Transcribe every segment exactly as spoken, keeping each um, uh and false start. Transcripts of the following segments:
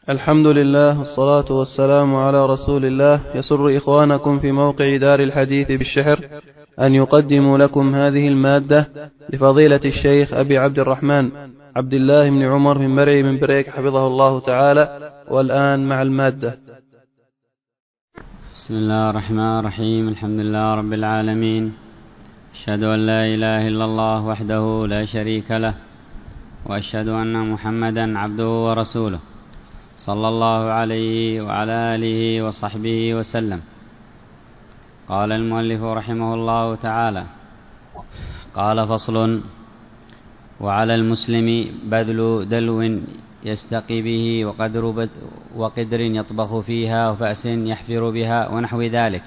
الحمد لله والصلاة والسلام على رسول الله. يسر إخوانكم في موقع دار الحديث بالشحر أن يقدموا لكم هذه المادة لفضيلة الشيخ أبي عبد الرحمن عبد الله بن عمر من مرعي من بريك حفظه الله تعالى. والآن مع المادة. بسم الله الرحمن الرحيم. الحمد لله رب العالمين، أشهد أن لا إله إلا الله وحده لا شريك له، وأشهد أن محمدا عبده ورسوله صلى الله عليه وعلى آله وصحبه وسلم. قال المؤلف رحمه الله تعالى: قال: فصل: وعلى المسلم بذل دلو يستقي به وقدر, وقدر يطبخ فيها وفأس يحفر بها ونحو ذلك.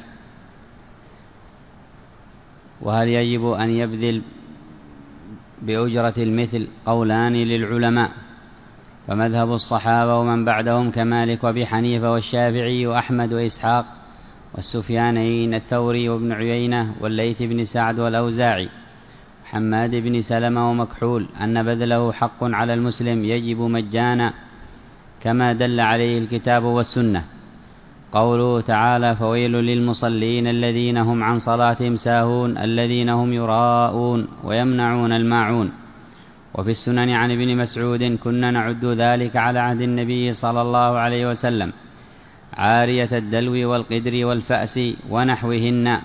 وهل يجب أن يبذل بأجرة المثل؟ قولان للعلماء، فمذهب الصحابة ومن بعدهم كمالك وأبي حنيفة والشافعي وأحمد وإسحاق والسفيانين الثوري وابن عيينة والليث بن سعد والأوزاعي حماد بن سلمة ومكحول أن بذله حق على المسلم يجب مجانا، كما دل عليه الكتاب والسنة. قوله تعالى: فويل للمصلين الذين هم عن صلاتهم ساهون الذين هم يراءون ويمنعون الماعون. وفي السنن عن ابن مسعود: كنا نعد ذلك على عهد النبي صلى الله عليه وسلم عارية الدلو والقدر والفأس ونحوهن.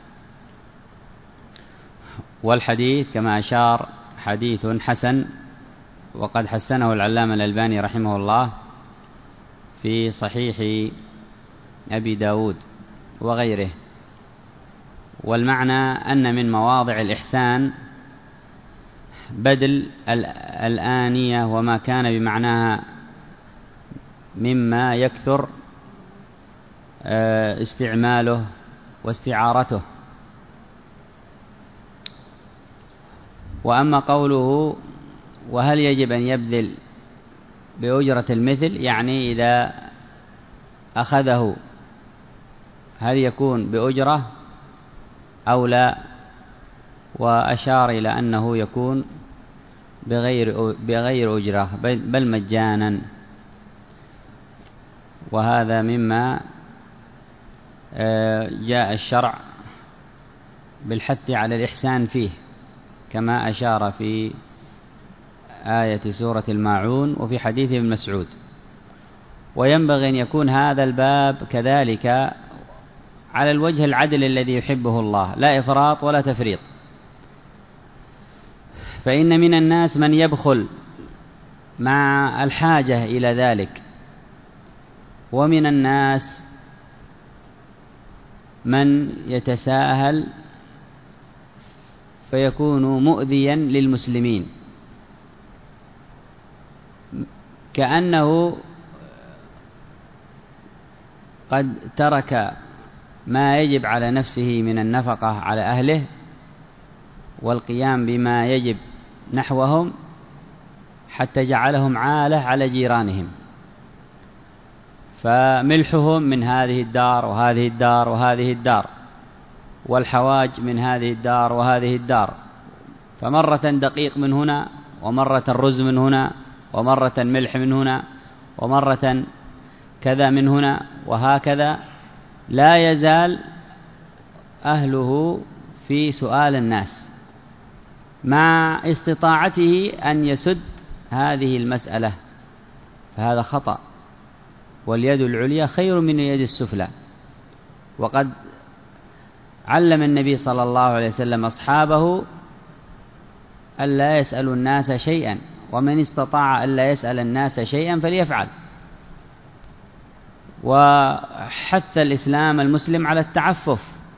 والحديث كما أشار حديث حسن، وقد حسنه العلامة الألباني رحمه الله في صحيح أبي داود وغيره. والمعنى أن من مواضع الإحسان بدل الآنية وما كان بمعناها مما يكثر استعماله واستعارته. وأما قوله: وهل يجب أن يبذل بأجرة المثل، يعني إذا أخذه هل يكون بأجرة أو لا؟ وأشار إلى أنه يكون بغير بغير أجرة بل مجانا، وهذا مما جاء الشرع بالحث على الإحسان فيه، كما أشار في آية سورة الماعون وفي حديث ابن مسعود. وينبغي أن يكون هذا الباب كذلك على الوجه العدل الذي يحبه الله، لا إفراط ولا تفريط. فإن من الناس من يبخل مع الحاجة إلى ذلك، ومن الناس من يتساهل فيكون مؤذيا للمسلمين، كأنه قد ترك ما يجب على نفسه من النفقة على أهله والقيام بما يجب نحوهم حتى جعلهم عالة على جيرانهم، فملحهم من هذه الدار وهذه الدار وهذه الدار، والحواج من هذه الدار وهذه الدار، فمرة دقيق من هنا، ومرة الرز من هنا، ومرة ملح من هنا، ومرة كذا من هنا، وهكذا لا يزال أهله في سؤال الناس، مع استطاعته أن يسد هذه المسألة، فهذا خطأ. واليد العليا خير من اليد السفلى. وقد علم النبي صلى الله عليه وسلم أصحابه ألا يسألوا الناس شيئا، ومن استطاع ألا يسأل الناس شيئا فليفعل. وحث الإسلام المسلم على التعفف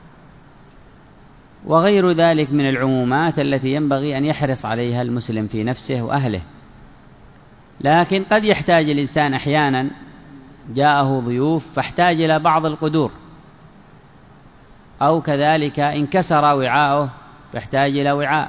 وغير ذلك من العمومات التي ينبغي أن يحرص عليها المسلم في نفسه وأهله. لكن قد يحتاج الإنسان أحيانا، جاءه ضيوف فاحتاج إلى بعض القدور، أو كذلك انكسر وعاؤه فاحتاج إلى وعاء،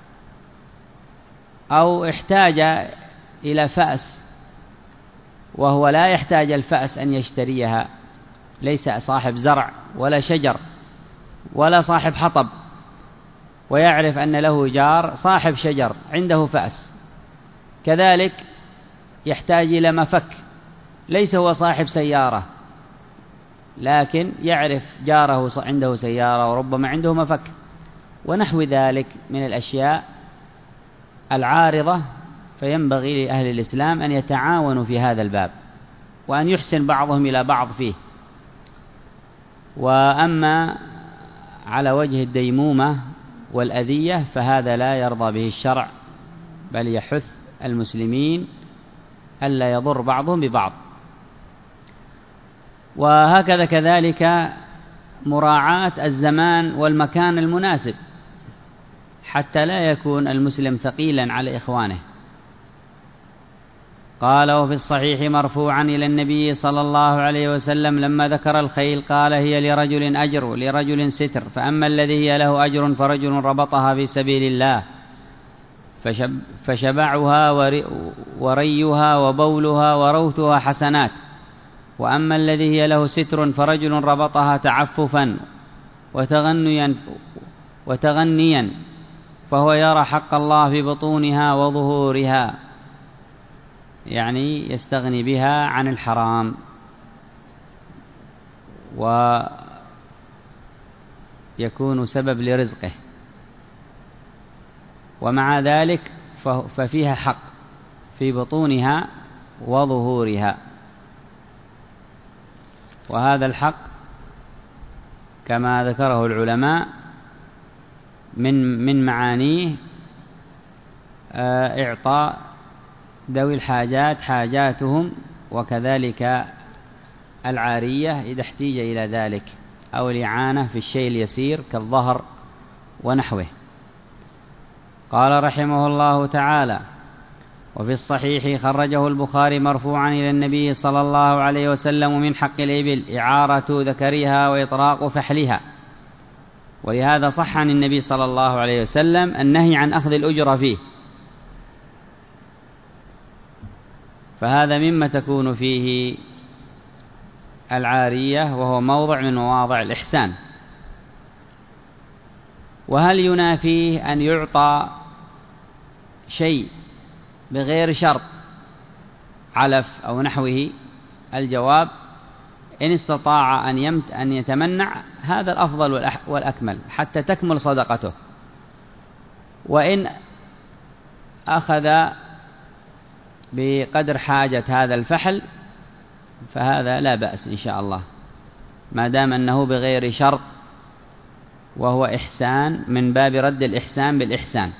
أو احتاج إلى فأس وهو لا يحتاج الفأس أن يشتريها، ليس صاحب زرع ولا شجر ولا صاحب حطب، ويعرف أن له جار صاحب شجر عنده فأس، كذلك يحتاج إلى مفك ليس هو صاحب سيارة، لكن يعرف جاره عنده سيارة وربما عنده مفك ونحو ذلك من الأشياء العارضة، فينبغي لأهل الإسلام أن يتعاونوا في هذا الباب وأن يحسن بعضهم إلى بعض فيه. وأما على وجه الديمومة والأذية فهذا لا يرضى به الشرع، بل يحث المسلمين ألا يضر بعضهم ببعض. وهكذا كذلك مراعاة الزمان والمكان المناسب حتى لا يكون المسلم ثقيلا على إخوانه. قال: وفي الصحيح مرفوعا إلى النبي صلى الله عليه وسلم لما ذكر الخيل قال: هي لرجل أجر ولرجل ستر، فأما الذي هي له أجر فرجل ربطها في سبيل الله فشب فشبعها وريها وبولها وروثها حسنات، وأما الذي هي له ستر فرجل ربطها تعففا وتغنيا, وتغنيا فهو يرى حق الله في بطونها وظهورها، يعني يستغني بها عن الحرام ويكون سبب لرزقه، ومع ذلك ففيها حق في بطونها وظهورها. وهذا الحق كما ذكره العلماء من من معانيه إعطاء ذوي الحاجات حاجاتهم، وكذلك العارية إذا احتيج إلى ذلك، أو الإعانة في الشيء اليسير كالظهر ونحوه. قال رحمه الله تعالى: وفي الصحيح خرجه البخاري مرفوعا إلى النبي صلى الله عليه وسلم: من حق الإبل إعارة ذكرها وإطراق فحلها. ولهذا صح عن النبي صلى الله عليه وسلم النهي عن أخذ الأجرة فيه، فهذا مما تكون فيه العارية، وهو موضع من مواضع الإحسان. وهل ينافيه أن يعطى شيء بغير شرط علف أو نحوه؟ الجواب: إن استطاع أن يمت أن يتمنع هذا الأفضل والأكمل حتى تكمل صدقته، وإن أخذ بقدر حاجة هذا الفحل فهذا لا بأس إن شاء الله، ما دام أنه بغير شرط، وهو إحسان من باب رد الإحسان بالإحسان.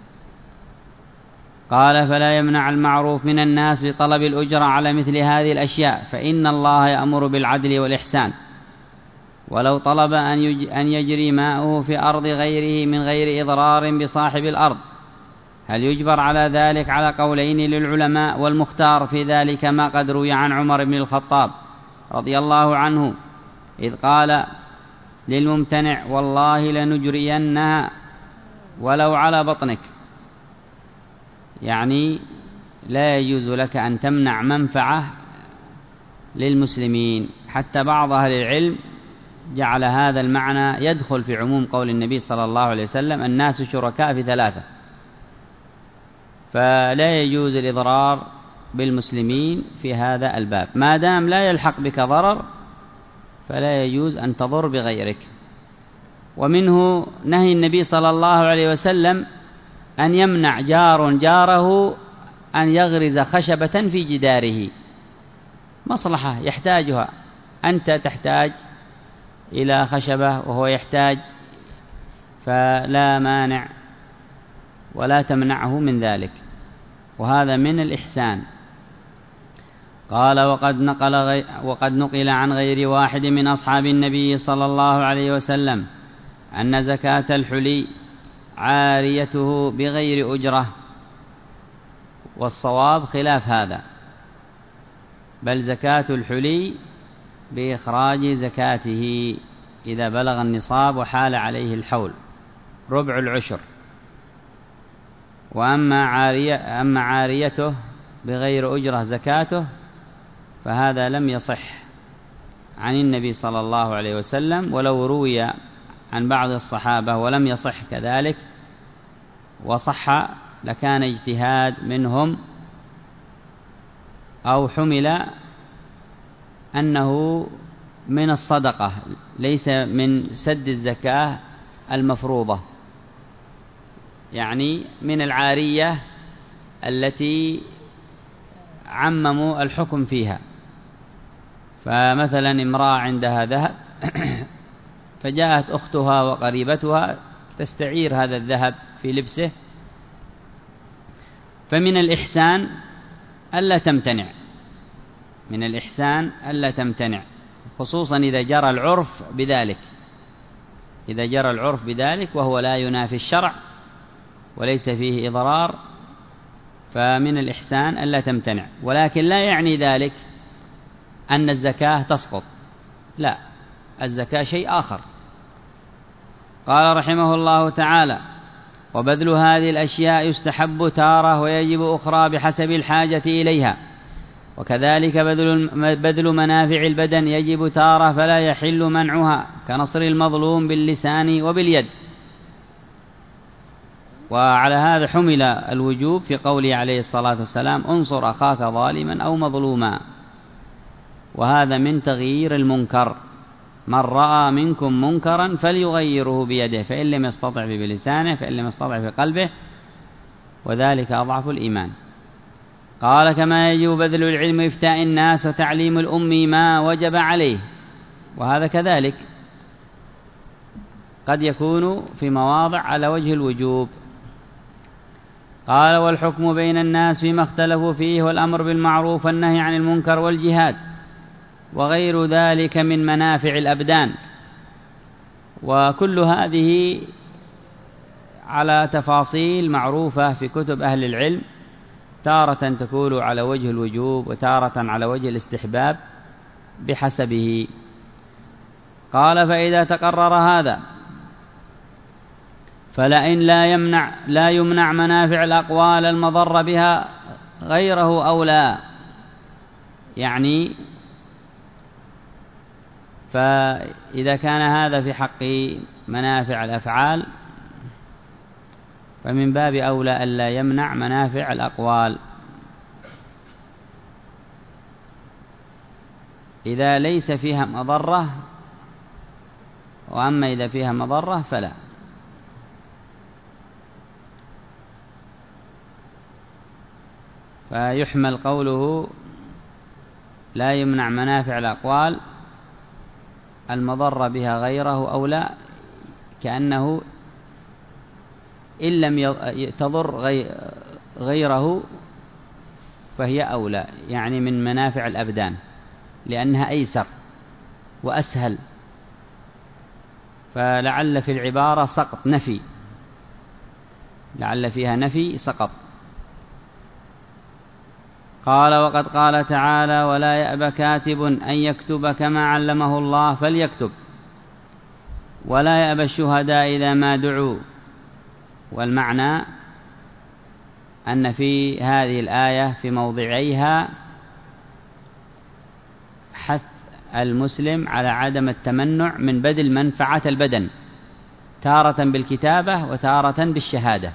قال: فلا يمنع المعروف من الناس بطلب الأجرة على مثل هذه الأشياء، فإن الله يأمر بالعدل والإحسان. ولو طلب أن يجري ماؤه في أرض غيره من غير إضرار بصاحب الأرض، هل يجبر على ذلك؟ على قولين للعلماء، والمختار في ذلك ما قد روي عن عمر بن الخطاب رضي الله عنه إذ قال للممتنع: والله لنجرينها ولو على بطنك، يعني لا يجوز لك أن تمنع منفعة للمسلمين. حتى بعض أهل العلم جعل هذا المعنى يدخل في عموم قول النبي صلى الله عليه وسلم: الناس شركاء في ثلاثة، فلا يجوز الإضرار بالمسلمين في هذا الباب، ما دام لا يلحق بك ضرر فلا يجوز أن تضر بغيرك. ومنه نهي النبي صلى الله عليه وسلم أن يمنع جار جاره أن يغرز خشبة في جداره، مصلحة يحتاجها، أنت تحتاج إلى خشبة وهو يحتاج، فلا مانع ولا تمنعه من ذلك، وهذا من الإحسان. قال: وقد نقل, غي وقد نقل عن غير واحد من أصحاب النبي صلى الله عليه وسلم أن زكاة الحلي عاريته بغير أجرة، والصواب خلاف هذا، بل زكاة الحلي بإخراج زكاته إذا بلغ النصاب وحال عليه الحول ربع العشر. وأما عارية أما عاريته بغير أجرة زكاته فهذا لم يصح عن النبي صلى الله عليه وسلم، ولو روي عن بعض الصحابة ولم يصح كذلك وصح لكان اجتهاد منهم، أو حمل أنه من الصدقة ليس من سد الزكاة المفروضة، يعني من العارية التي عمموا الحكم فيها. فمثلا امرأة عندها ذهب فجاءت أختها وقريبتها تستعير هذا الذهب في لبسه، فمن الإحسان ألا تمتنع، من الإحسان ألا تمتنع، خصوصا إذا جرى العرف بذلك، إذا جرى العرف بذلك وهو لا ينافي الشرع وليس فيه إضرار، فمن الإحسان ألا تمتنع. ولكن لا يعني ذلك أن الزكاة تسقط، لا، الزكاة شيء آخر. قال رحمه الله تعالى: وبذل هذه الأشياء يستحب تارة ويجب أخرى بحسب الحاجة إليها، وكذلك بذل منافع البدن يجب تارة فلا يحل منعها، كنصر المظلوم باللسان وباليد. وعلى هذا حمل الوجوب في قوله عليه الصلاة والسلام: انصر أخاك ظالما أو مظلوما، وهذا من تغيير المنكر. من رأى منكم منكرا فليغيره بيده، فإن لم يستطع بلسانه فإن لم يستطع بقلبه، وذلك أضعف الإيمان. قال: كما يجب بذل العلم وإفتاء الناس وتعليم الأم ما وجب عليه، وهذا كذلك قد يكون في مواضع على وجه الوجوب. قال: والحكم بين الناس فيما اختلفوا فيه، والأمر بالمعروف والنهي عن المنكر والجهاد وغير ذلك من منافع الأبدان. وكل هذه على تفاصيل معروفة في كتب أهل العلم، تارة تكون على وجه الوجوب وتارة على وجه الاستحباب بحسبه. قال: فإذا تقرر هذا فلئن لا يمنع لا يمنع منافع الأقوال المضر بها غيره أو لا، يعني فإذا كان هذا في حق منافع الأفعال فمن باب أولى ألا يمنع منافع الأقوال. إذا ليس فيها مضرة، وأما إذا فيها مضرة فلا. فيحمل قوله لا يمنع منافع الأقوال المضر بها غيره أو لا، كأنه إن لم تضر غيره فهي أولى، يعني من منافع الأبدان، لأنها أيسر وأسهل. فلعل في العبارة سقط نفي، لعل فيها نفي سقط. قال: وقد قال تعالى: ولا يأبى كاتب أن يكتب كما علمه الله فليكتب، ولا يأبى الشهداء إذا ما دعوا. والمعنى أن في هذه الآية في موضعيها حث المسلم على عدم التمنع من بذل منفعة البدن، تارة بالكتابة وتارة بالشهادة.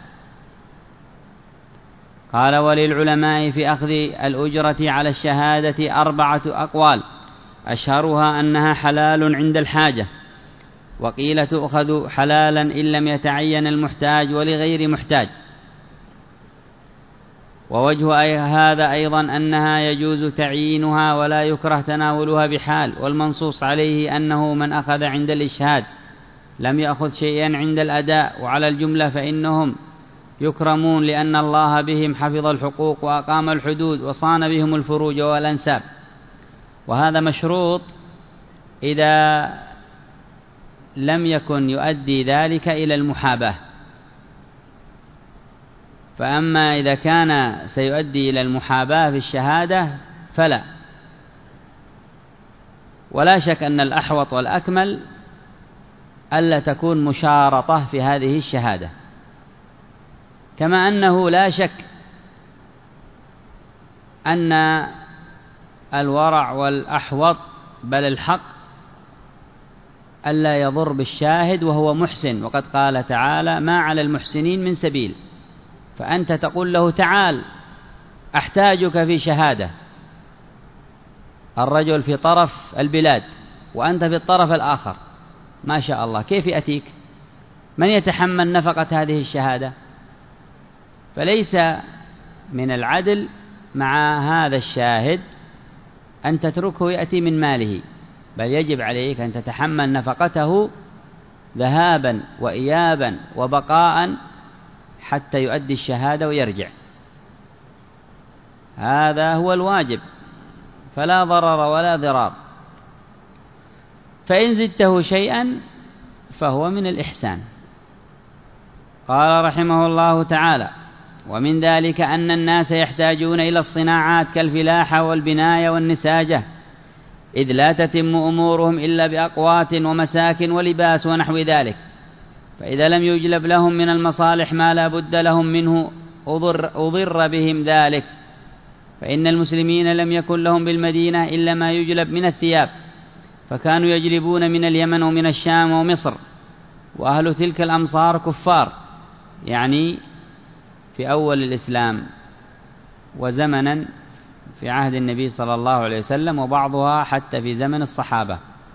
قال: وللعلماء في أخذ الأجرة على الشهادة أربعة أقوال، أشهرها أنها حلال عند الحاجة، وقيل تؤخذ حلالا إن لم يتعين المحتاج ولغير محتاج. ووجه هذا أيضا أنها يجوز تعيينها ولا يكره تناولها بحال، والمنصوص عليه أنه من أخذ عند الإشهاد لم يأخذ شيئا عند الأداء. وعلى الجملة فإنهم يكرمون لأن الله بهم حفظ الحقوق وأقام الحدود وصان بهم الفروج والأنساب. وهذا مشروط إذا لم يكن يؤدي ذلك إلى المحاباة. فأما إذا كان سيؤدي إلى المحاباة في الشهادة فلا. ولا شك أن الأحوط والأكمل ألا تكون مشارطة في هذه الشهادة، كما أنه لا شك أن الورع والأحوط بل الحق ألا يضر بالشاهد وهو محسن، وقد قال تعالى: ما على المحسنين من سبيل. فأنت تقول له: تعال أحتاجك في شهادة، الرجل في طرف البلاد وأنت في الطرف الآخر، ما شاء الله، كيف يأتيك؟ من يتحمل نفقة هذه الشهادة؟ فليس من العدل مع هذا الشاهد أن تتركه يأتي من ماله، بل يجب عليك أن تتحمل نفقته ذهابا وإيابا وبقاء حتى يؤدي الشهادة ويرجع. هذا هو الواجب، فلا ضرر ولا ضرار. فإن زدته شيئا فهو من الإحسان. قال رحمه الله تعالى: ومن ذلك أن الناس يحتاجون إلى الصناعات كالفلاحة والبناية والنساجة، إذ لا تتم أمورهم إلا بأقوات ومساكن ولباس ونحو ذلك، فإذا لم يجلب لهم من المصالح ما لا بد لهم منه أضر, أضر بهم ذلك. فإن المسلمين لم يكن لهم بالمدينة إلا ما يجلب من الثياب، فكانوا يجلبون من اليمن ومن الشام ومصر، وأهل تلك الأمصار كفار، يعني في أول الإسلام وزمنا في عهد النبي صلى الله عليه وسلم، وبعضها حتى في زمن الصحابة.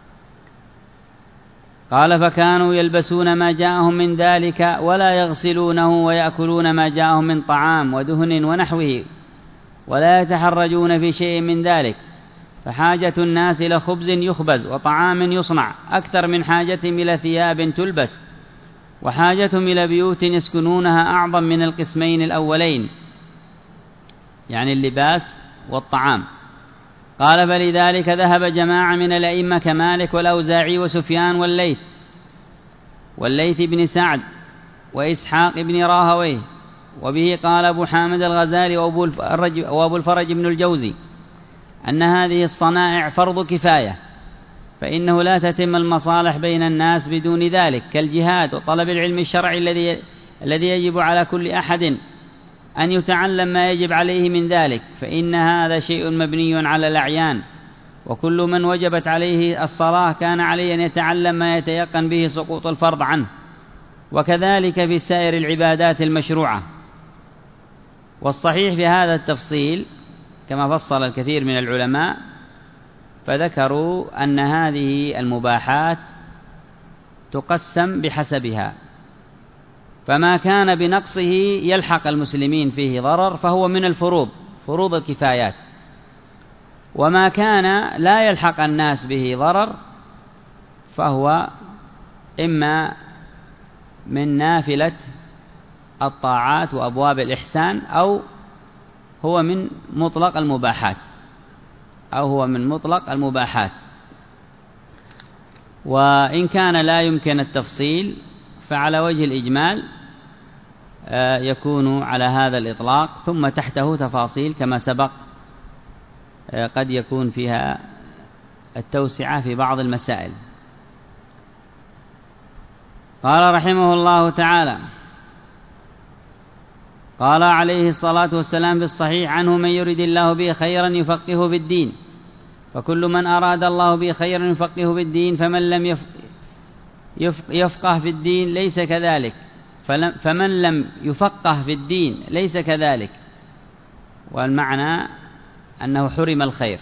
قال: فكانوا يلبسون ما جاءهم من ذلك ولا يغسلونه، ويأكلون ما جاءهم من طعام ودهن ونحوه، ولا يتحرجون في شيء من ذلك، فحاجة الناس إلى خبز يخبز وطعام يصنع أكثر من حاجتهم إلى ثياب تلبس، وحاجتهم إلى بيوت يسكنونها أعظم من القسمين الأولين، يعني اللباس والطعام. قال: فلذلك ذهب جماعة من الأئمة كمالك والأوزاعي وسفيان والليث والليث بن سعد وإسحاق بن راهويه، وبه قال أبو حامد الغزالي وأبو الفرج بن الجوزي، أن هذه الصنائع فرض كفاية، فإنه لا تتم المصالح بين الناس بدون ذلك، كالجهاد وطلب العلم الشرعي الذي الذي يجب على كل أحد أن يتعلم ما يجب عليه من ذلك، فإن هذا شيء مبني على الأعيان، وكل من وجبت عليه الصلاة كان عليه أن يتعلم ما يتيقن به سقوط الفرض عنه، وكذلك في سائر العبادات المشروعة. والصحيح في هذا التفصيل كما فصل الكثير من العلماء، فذكروا أن هذه المباحات تقسم بحسبها، فما كان بنقصه يلحق المسلمين فيه ضرر فهو من الفروض، فروض الكفايات، وما كان لا يلحق الناس به ضرر فهو إما من نافلة الطاعات وأبواب الإحسان، أو هو من مطلق المباحات أو هو من مطلق المباحات. وإن كان لا يمكن التفصيل فعلى وجه الإجمال يكون على هذا الإطلاق، ثم تحته تفاصيل كما سبق قد يكون فيها التوسعة في بعض المسائل. قال رحمه الله تعالى: قال عليه الصلاة والسلام في الصحيح عنه: من يرد الله به خيرا يفقهه في الدين، فكل من أراد الله به خيرا يفقهه في الدين، فمن لم يفقه في الدين ليس كذلك، فمن لم يفقه في الدين ليس كذلك. والمعنى أنه حرم الخير.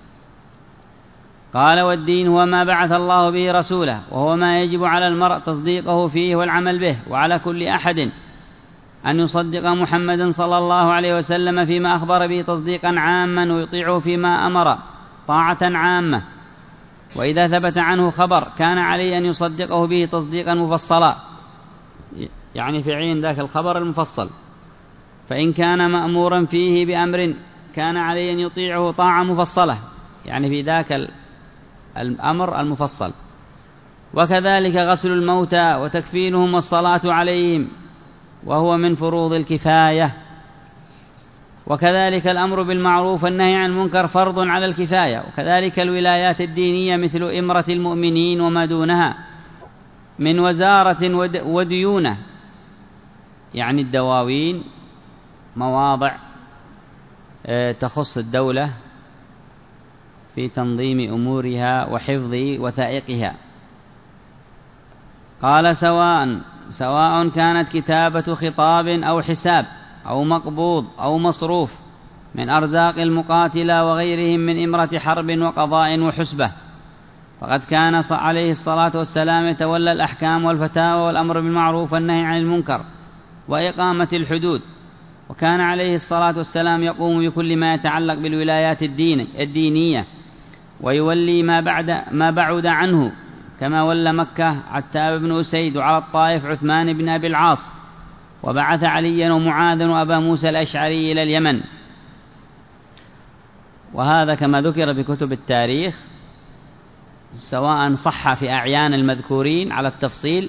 قال: والدين هو ما بعث الله به رسوله، وهو ما يجب على المرء تصديقه فيه والعمل به، وعلى كل أحد أن يصدق محمدا صلى الله عليه وسلم فيما أخبر به تصديقا عاما، ويطيعه فيما أمر طاعة عامة. وإذا ثبت عنه خبر كان عليه أن يصدقه به تصديقا مفصلا، يعني في عين ذاك الخبر المفصل. فإن كان مأمورا فيه بأمر كان عليه أن يطيعه طاعة مفصلة، يعني في ذاك الأمر المفصل. وكذلك غسل الموتى وتكفينهم والصلاة عليهم، وهو من فروض الكفاية. وكذلك الأمر بالمعروف والنهي عن المنكر فرض على الكفاية. وكذلك الولايات الدينية مثل إمرة المؤمنين وما دونها من وزارة وديونة، يعني الدواوين مواضع تخص الدولة في تنظيم أمورها وحفظ وثائقها. قال: سواء سواء كانت كتابة خطاب أو حساب أو مقبوض أو مصروف من أرزاق المقاتلة وغيرهم من إمرة حرب وقضاء وحسبة، فقد كان عليه الصلاة والسلام يتولى الأحكام والفتاوى والأمر بالمعروف والنهي عن المنكر وإقامة الحدود، وكان عليه الصلاة والسلام يقوم بكل ما يتعلق بالولايات الدين الدينية، ويولي ما بعد ما بعد عنه، كما ولى مكة عتاب بن أسيد، وعلى الطائف عثمان بن أبي العاص، وبعث عليا ومعاذا وأبا موسى الأشعري إلى اليمن. وهذا كما ذكر بكتب التاريخ، سواء صح في أعيان المذكورين على التفصيل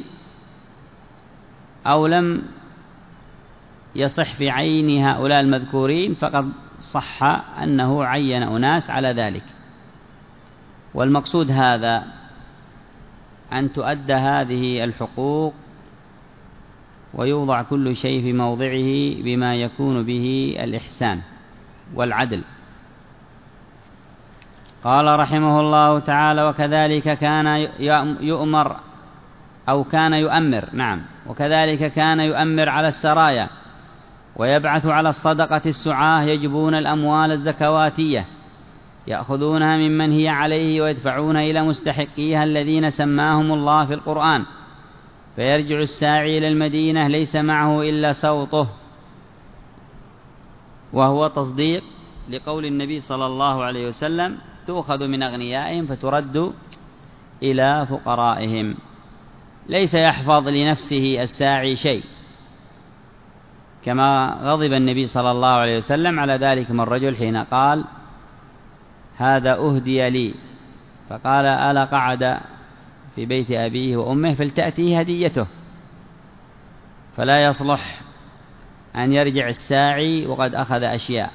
أو لم يصح في عين هؤلاء المذكورين، فقد صح أنه عين أناس على ذلك. والمقصود هذا أن تؤدى هذه الحقوق ويوضع كل شيء في موضعه بما يكون به الإحسان والعدل. قال رحمه الله تعالى: وكذلك كان يؤمر أو كان يؤمر نعم وكذلك كان يؤمر على السرايا، ويبعث على الصدقة السعاة يجبون الأموال الزكواتية، يأخذونها ممن هي عليه ويدفعون إلى مستحقيها الذين سماهم الله في القرآن، فيرجع الساعي إلى المدينة ليس معه إلا سوطه، وهو تصديق لقول النبي صلى الله عليه وسلم: تؤخذ من أغنيائهم فترد إلى فقرائهم. ليس يحفظ لنفسه الساعي شيء، كما غضب النبي صلى الله عليه وسلم على ذلك من رجل حين قال: هذا أهدي لي، فقال: ألا قعد في بيت أبيه وأمه فلتأتيه هديته. فلا يصلح أن يرجع الساعي وقد أخذ أشياء.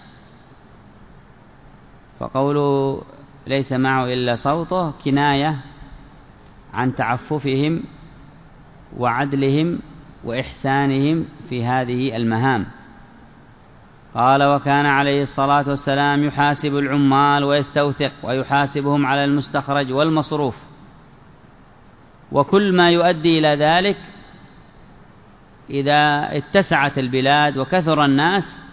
فقوله ليس معه إلا صوته كناية عن تعففهم وعدلهم وإحسانهم في هذه المهام. قال: وكان عليه الصلاة والسلام يحاسب العمال ويستوثق، ويحاسبهم على المستخرج والمصروف، وكل ما يؤدي إلى ذلك. إذا اتسعت البلاد وكثر الناس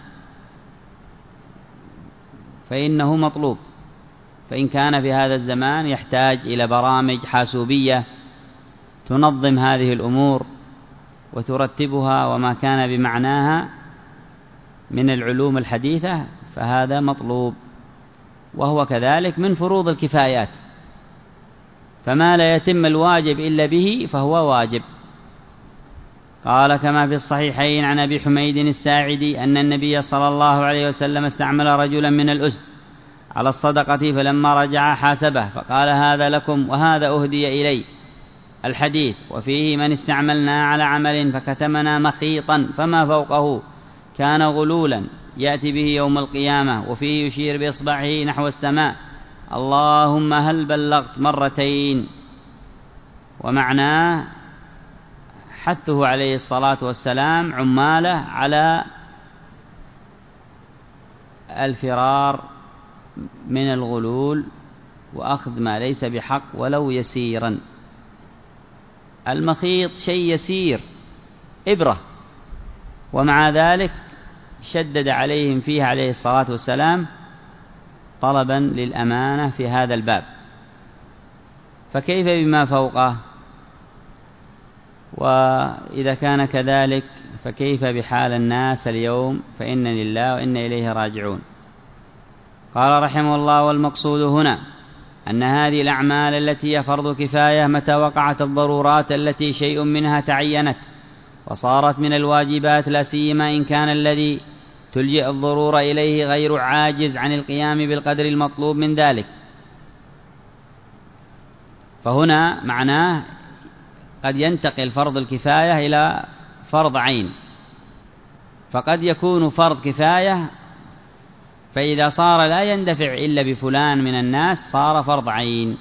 فإنه مطلوب، فإن كان في هذا الزمان يحتاج إلى برامج حاسوبية تنظم هذه الأمور وترتبها وما كان بمعناها من العلوم الحديثة، فهذا مطلوب، وهو كذلك من فروض الكفايات، فما لا يتم الواجب إلا به فهو واجب. قال: كما في الصحيحين عن أبي حميد الساعدي أن النبي صلى الله عليه وسلم استعمل رجلا من الأسد على الصدقة، فلما رجع حاسبه فقال: هذا لكم وهذا أهدي إلي. الحديث. وفيه: من استعملنا على عمل فكتمنا مخيطا فما فوقه كان غلولا يأتي به يوم القيامة. وفيه يشير بإصبعه نحو السماء: اللهم هل بلغت مرتين. ومعناه حثه عليه الصلاة والسلام عماله على الفرار من الغلول وأخذ ما ليس بحق ولو يسيرا. المخيط شيء يسير، إبرة، ومع ذلك شدد عليهم فيه عليه الصلاة والسلام طلبا للأمانة في هذا الباب، فكيف بما فوقه؟ وإذا كان كذلك فكيف بحال الناس اليوم؟ فإن لله وإنا إليه راجعون. قال رحمه الله: والمقصود هنا أن هذه الأعمال التي هي فرض كفاية متى وقعت الضرورات التي شيء منها تعينت وصارت من الواجبات، لا سيما إن كان الذي تلجئ الضرورة إليه غير عاجز عن القيام بالقدر المطلوب من ذلك. فهنا معناه قد ينتقل فرض الكفاية إلى فرض عين، فقد يكون فرض كفاية فإذا صار لا يندفع إلا بفلان من الناس صار فرض عين.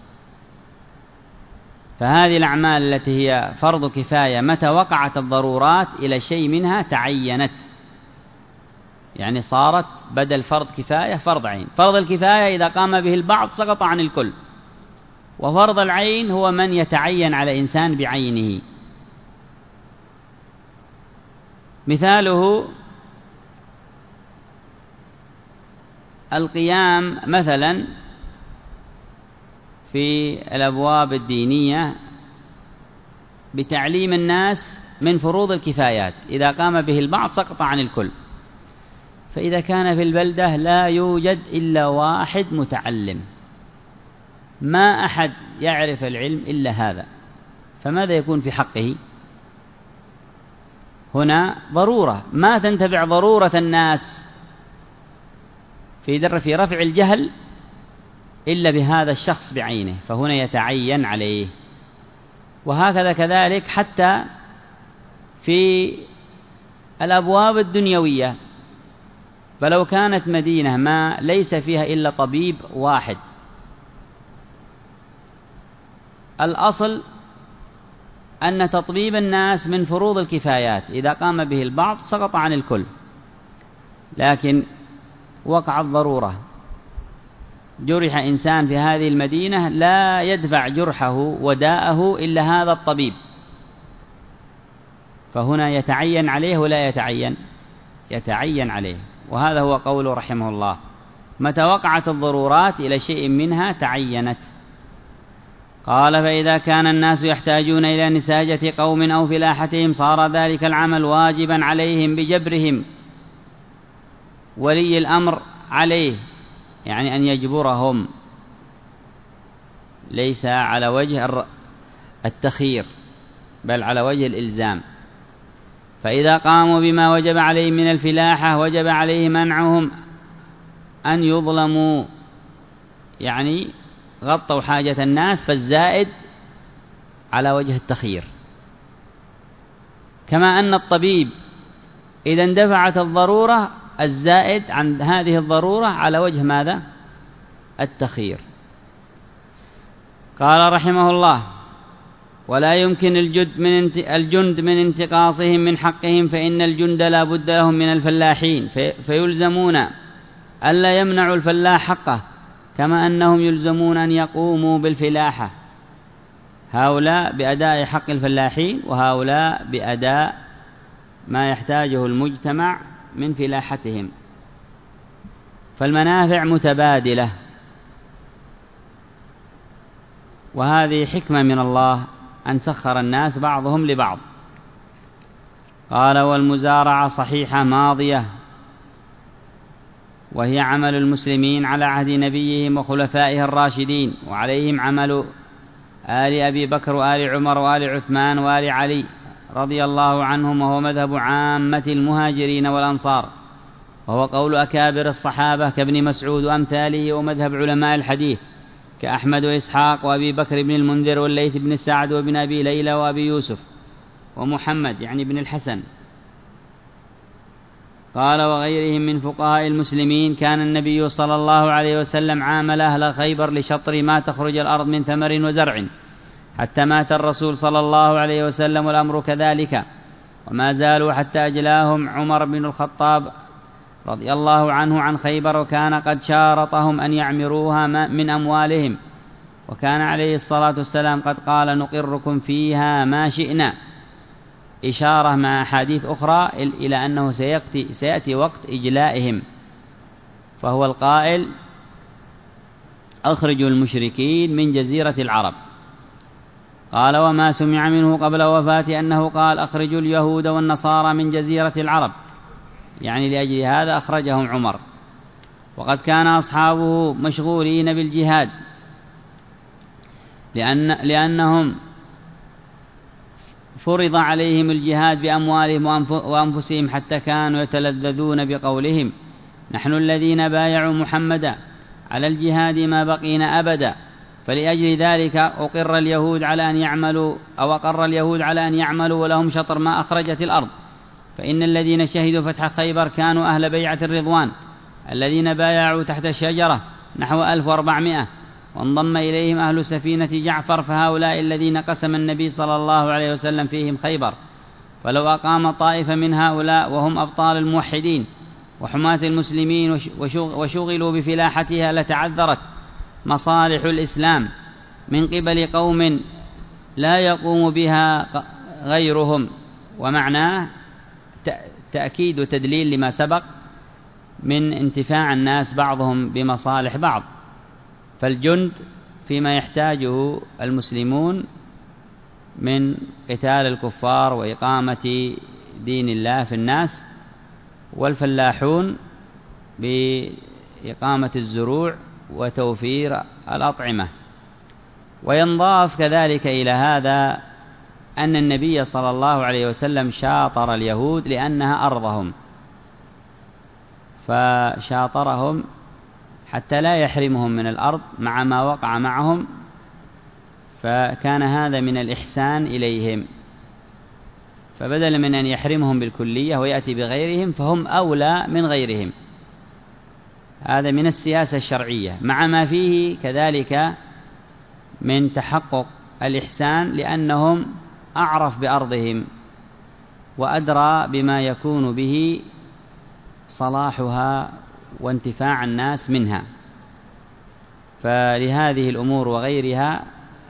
فهذه الأعمال التي هي فرض كفاية متى وقعت الضرورات إلى شيء منها تعينت، يعني صارت بدل فرض كفاية فرض عين. فرض الكفاية إذا قام به البعض سقط عن الكل، وفرض العين هو من يتعين على إنسان بعينه. مثاله القيام مثلا في الأبواب الدينية بتعليم الناس من فروض الكفايات، إذا قام به البعض سقط عن الكل. فإذا كان في البلدة لا يوجد إلا واحد متعلم، ما أحد يعرف العلم إلا هذا، فماذا يكون في حقه؟ هنا ضرورة ما تنتفع ضرورة الناس في در في رفع الجهل إلا بهذا الشخص بعينه، فهنا يتعين عليه. وهكذا كذلك حتى في الأبواب الدنيوية، فلو كانت مدينة ما ليس فيها إلا طبيب واحد، الأصل أن تطبيب الناس من فروض الكفايات، إذا قام به البعض سقط عن الكل. لكن وقعت ضرورة، جرح إنسان في هذه المدينة لا يدفع جرحه وداءه إلا هذا الطبيب، فهنا يتعين عليه ولا يتعين؟ يتعين عليه. وهذا هو قوله رحمه الله: متى وقعت الضرورات إلى شيء منها تعينت. قال: فإذا كان الناس يحتاجون إلى نساجة قوم أو فلاحتهم صار ذلك العمل واجبا عليهم بجبرهم، ولي الأمر عليه، يعني أن يجبرهم، ليس على وجه التخيير بل على وجه الإلزام. فإذا قاموا بما وجب عليهم من الفلاحة وجب عليه منعهم أن يظلموا، يعني غطوا حاجة الناس، فالزائد على وجه التخيير. كما أن الطبيب إذا اندفعت الضرورة الزائد عن هذه الضرورة على وجه ماذا؟ التخيير. قال رحمه الله: ولا يمكن الجد من الجند من انتقاصهم من حقهم، فإن الجند لا بد لهم من الفلاحين، في فيلزمون ألا يمنعوا الفلاح حقه، كما أنهم يلزمون أن يقوموا بالفلاحة، هؤلاء بأداء حق الفلاحين وهؤلاء بأداء ما يحتاجه المجتمع من فلاحتهم، فالمنافع متبادلة، وهذه حكمة من الله أن سخر الناس بعضهم لبعض. قال: والمزارعة صحيحة ماضية، وهي عمل المسلمين على عهد نبيهم وخلفائه الراشدين، وعليهم عمل آل أبي بكر وآل عمر وآل عثمان وآل علي رضي الله عنهم، وهو مذهب عامة المهاجرين والأنصار، وهو قول أكابر الصحابة كابن مسعود وأمثاله، ومذهب علماء الحديث كأحمد وإسحاق وأبي بكر بن المنذر والليث بن سعد وابن أبي ليلى وأبي يوسف ومحمد يعني بن الحسن. قال: وغيرهم من فقهاء المسلمين كان النبي صلى الله عليه وسلم عامل أهل خيبر لشطر ما تخرج الأرض من ثمر وزرع، حتى مات الرسول صلى الله عليه وسلم والأمر كذلك، وما زالوا حتى أجلاهم عمر بن الخطاب رضي الله عنه عن خيبر، وكان قد شارطهم أن يعمروها من أموالهم، وكان عليه الصلاة والسلام قد قال: نقركم فيها ما شئنا، إشارة مع أحاديث أخرى إلى أنه سيأتي, سيأتي وقت إجلائهم، فهو القائل: أخرجوا المشركين من جزيرة العرب. قال: وما سمع منه قبل وفاته أنه قال: أخرجوا اليهود والنصارى من جزيرة العرب، يعني لأجل هذا أخرجهم عمر. وقد كان أصحابه مشغولين بالجهاد، لأن لأنهم فرض عليهم الجهاد بأموالهم وأنفسهم، حتى كانوا يتلذذون بقولهم: نحن الذين بايعوا محمدا على الجهاد ما بقينا أبدا. فلأجل ذلك أقر اليهود على أن يعملوا أو أقر اليهود على أن يعملوا ولهم شطر ما أخرجت الأرض، فإن الذين شهدوا فتح خيبر كانوا أهل بيعة الرضوان الذين بايعوا تحت الشجرة نحو ألف وأربعمائة، وانضم إليهم أهل سفينة جعفر، فهؤلاء الذين قسم النبي صلى الله عليه وسلم فيهم خيبر. فلو أقام طائفة من هؤلاء وهم أبطال الموحدين وحماة المسلمين وشغلوا بفلاحتها لتعذرت مصالح الإسلام من قبل قوم لا يقوم بها غيرهم. ومعناه تأكيد وتدليل لما سبق من انتفاع الناس بعضهم بمصالح بعض. فالجند فيما يحتاجه المسلمون من قتال الكفار وإقامة دين الله في الناس، والفلاحون بإقامة الزروع وتوفير الأطعمة. وينضاف كذلك إلى هذا أن النبي صلى الله عليه وسلم شاطر اليهود لأنها أرضهم، فشاطرهم حتى لا يحرمهم من الأرض مع ما وقع معهم، فكان هذا من الإحسان إليهم. فبدل من أن يحرمهم بالكلية ويأتي بغيرهم فهم أولى من غيرهم. هذا من السياسة الشرعية، مع ما فيه كذلك من تحقق الإحسان، لأنهم أعرف بأرضهم وأدرى بما يكون به صلاحها وانتفاع الناس منها. فلهذه الأمور وغيرها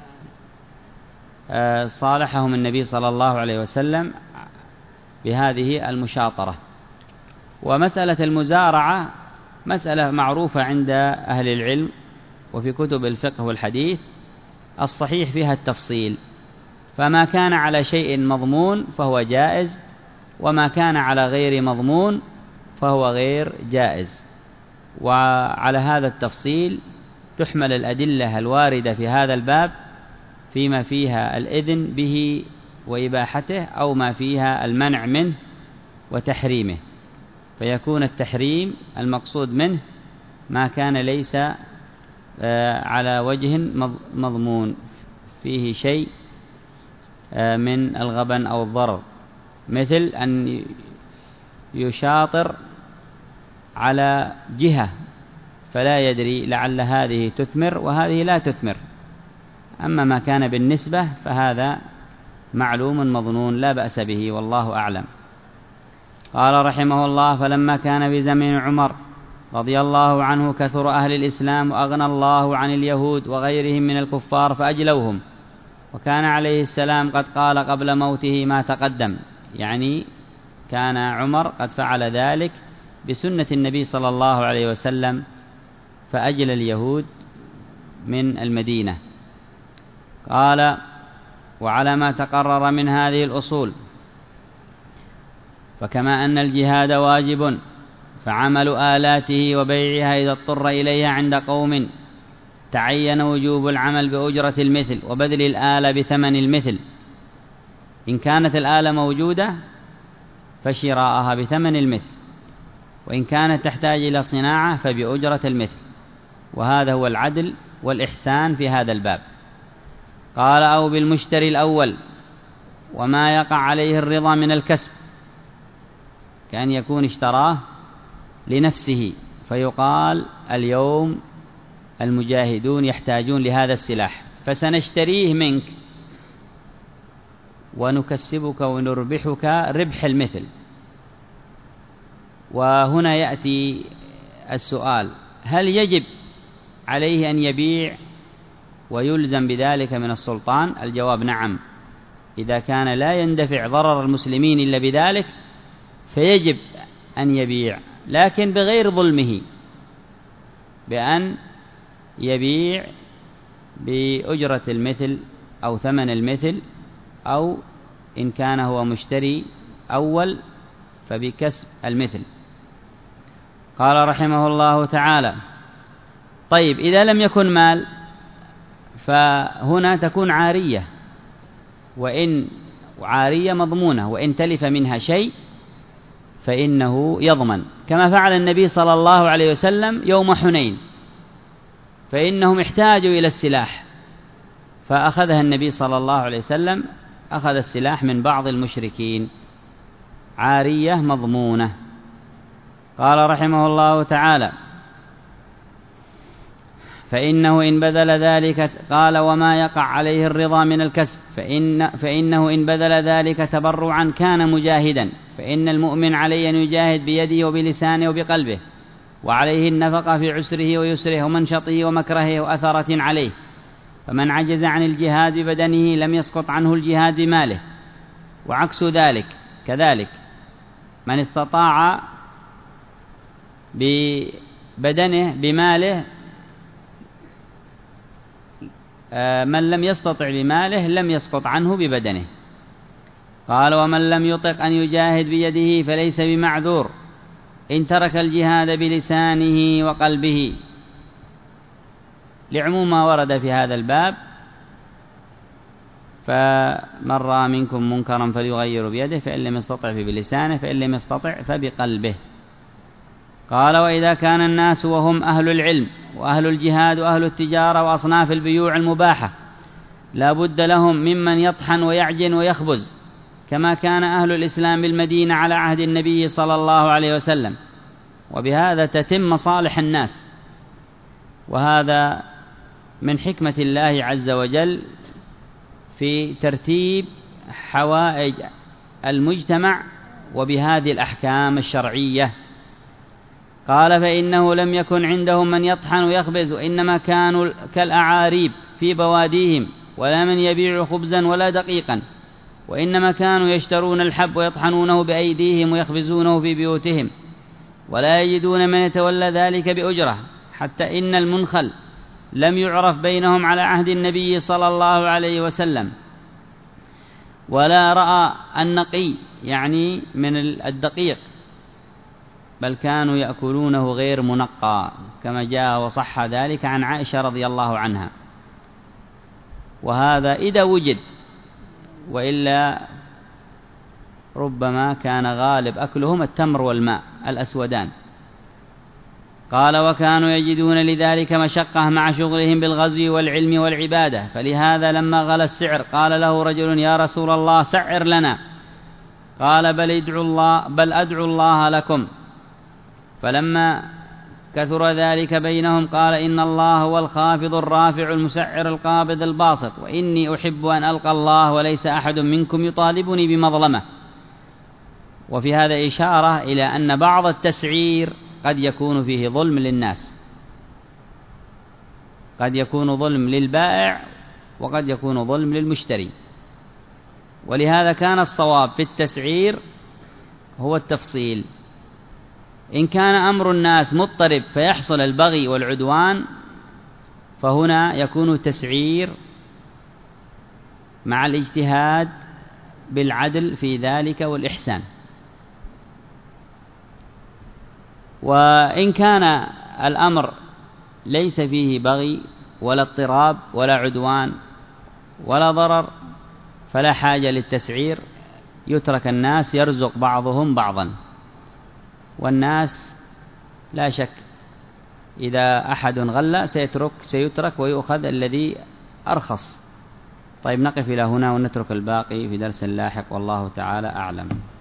صالحهم النبي صلى الله عليه وسلم بهذه المشاطرة. ومسألة المزارعة مسألة معروفة عند أهل العلم وفي كتب الفقه والحديث، الصحيح فيها التفصيل، فما كان على شيء مضمون فهو جائز، وما كان على غير مضمون فهو غير جائز. وعلى هذا التفصيل تحمل الأدلة الواردة في هذا الباب فيما فيها الإذن به وإباحته، أو ما فيها المنع منه وتحريمه، فيكون التحريم المقصود منه ما كان ليس على وجه مضمون فيه شيء من الغبن أو الضرر، مثل أن يشاطر على جهة فلا يدري لعل هذه تثمر وهذه لا تثمر. أما ما كان بالنسبة فهذا معلوم مظنون لا بأس به، والله أعلم. قال رحمه الله: فلما كان في زمن عمر رضي الله عنه كثر أهل الإسلام وأغنى الله عن اليهود وغيرهم من الكفار فأجلوهم، وكان عليه السلام قد قال قبل موته ما تقدم، يعني كان عمر قد فعل ذلك بسنة النبي صلى الله عليه وسلم، فأجل اليهود من المدينة. قال: وعلى ما تقرر من هذه الأصول، فكما أن الجهاد واجب فعمل آلاته وبيعها إذا اضطر إليها عند قوم تعين وجوب العمل بأجرة المثل وبذل الآلة بثمن المثل. إن كانت الآلة موجودة فشراءها بثمن المثل، وإن كانت تحتاج إلى صناعة فبأجرة المثل. وهذا هو العدل والإحسان في هذا الباب. قال: أو بالمشتري الأول وما يقع عليه الرضا من الكسب، كأن يكون اشتراه لنفسه فيقال اليوم المجاهدون يحتاجون لهذا السلاح فسنشتريه منك ونكسبك ونربحك ربح المثل. وهنا يأتي السؤال: هل يجب عليه أن يبيع ويلزم بذلك من السلطان؟ الجواب: نعم. إذا كان لا يندفع ضرر المسلمين إلا بذلك فيجب أن يبيع، لكن بغير ظلمه، بأن يبيع بأجرة المثل أو ثمن المثل، أو إن كان هو مشتري أول فبكسب المثل. قال رحمه الله تعالى: طيب، إذا لم يكن مال فهنا تكون عارية، وإن عارية مضمونة، وإن تلف منها شيء فإنه يضمن، كما فعل النبي صلى الله عليه وسلم يوم حنين، فإنهم احتاجوا إلى السلاح فأخذها النبي صلى الله عليه وسلم، أخذ السلاح من بعض المشركين، عارية مضمونة. قال رحمه الله تعالى: فإنه إن بذل ذلك، قال: وما يقع عليه الرضا من الكسب، فإن فإنه إن بذل ذلك تبرعا كان مجاهدا، فإن المؤمن عليه أن يجاهد بيده وبلسانه وبقلبه، وعليه النفقة في عسره ويسره ومنشطه ومكرهه وأثرة عليه، فمن عجز عن الجهاد ببدنه لم يسقط عنه الجهاد بماله. وعكس ذلك كذلك، من استطاع ببدنه بماله، من لم يستطع بماله لم يسقط عنه ببدنه. قال: ومن لم يطق أن يجاهد بيده فليس بمعذور إن ترك الجهاد بلسانه وقلبه، لعموم ما ورد في هذا الباب. فمن رأى منكم منكرا فليغير بيده، فإن لم يستطع فبلسانه، فإن لم يستطع فبقلبه. قال: وإذا كان الناس وهم أهل العلم وأهل الجهاد وأهل التجارة وأصناف البيوع المباحة لا بد لهم ممن يطحن ويعجن ويخبز، كما كان أهل الإسلام بالمدينة على عهد النبي صلى الله عليه وسلم، وبهذا تتم مصالح الناس. وهذا من حكمة الله عز وجل في ترتيب حوائج المجتمع وبهذه الأحكام الشرعية. قال: فإنه لم يكن عندهم من يطحن ويخبز، وإنما كانوا كالأعاريب في بواديهم، ولا من يبيع خبزا ولا دقيقا، وإنما كانوا يشترون الحب ويطحنونه بأيديهم ويخبزونه في بيوتهم، ولا يجدون من يتولى ذلك بأجرة، حتى إن المنخل لم يعرف بينهم على عهد النبي صلى الله عليه وسلم، ولا رأى النقي يعني من الدقيق، بل كانوا يأكلونه غير منقى، كما جاء وصح ذلك عن عائشة رضي الله عنها. وهذا إذا وجد، وإلا ربما كان غالب أكلهم التمر والماء الأسودان. قال: وكانوا يجدون لذلك مشقة مع شغلهم بالغزو والعلم والعبادة، فلهذا لما غلى السعر قال له رجل: يا رسول الله سعر لنا. قال: بل ادعوا الله بل أدعو الله لكم. فلما كثر ذلك بينهم قال: إن الله هو الخافض الرافع المسعر القابض الباسط، وإني أحب أن ألقى الله وليس أحد منكم يطالبني بمظلمة. وفي هذا إشارة إلى أن بعض التسعير قد يكون فيه ظلم للناس، قد يكون ظلم للبائع وقد يكون ظلم للمشتري. ولهذا كان الصواب في التسعير هو التفصيل. إن كان أمر الناس مضطرب فيحصل البغي والعدوان، فهنا يكون التسعير مع الاجتهاد بالعدل في ذلك والإحسان. وإن كان الأمر ليس فيه بغي ولا اضطراب ولا عدوان ولا ضرر فلا حاجة للتسعير، يترك الناس يرزق بعضهم بعضا. والناس لا شك إذا أحد غلى سيترك سيترك ويؤخذ الذي أرخص. طيب، نقف إلى هنا ونترك الباقي في درس لاحق، والله تعالى أعلم.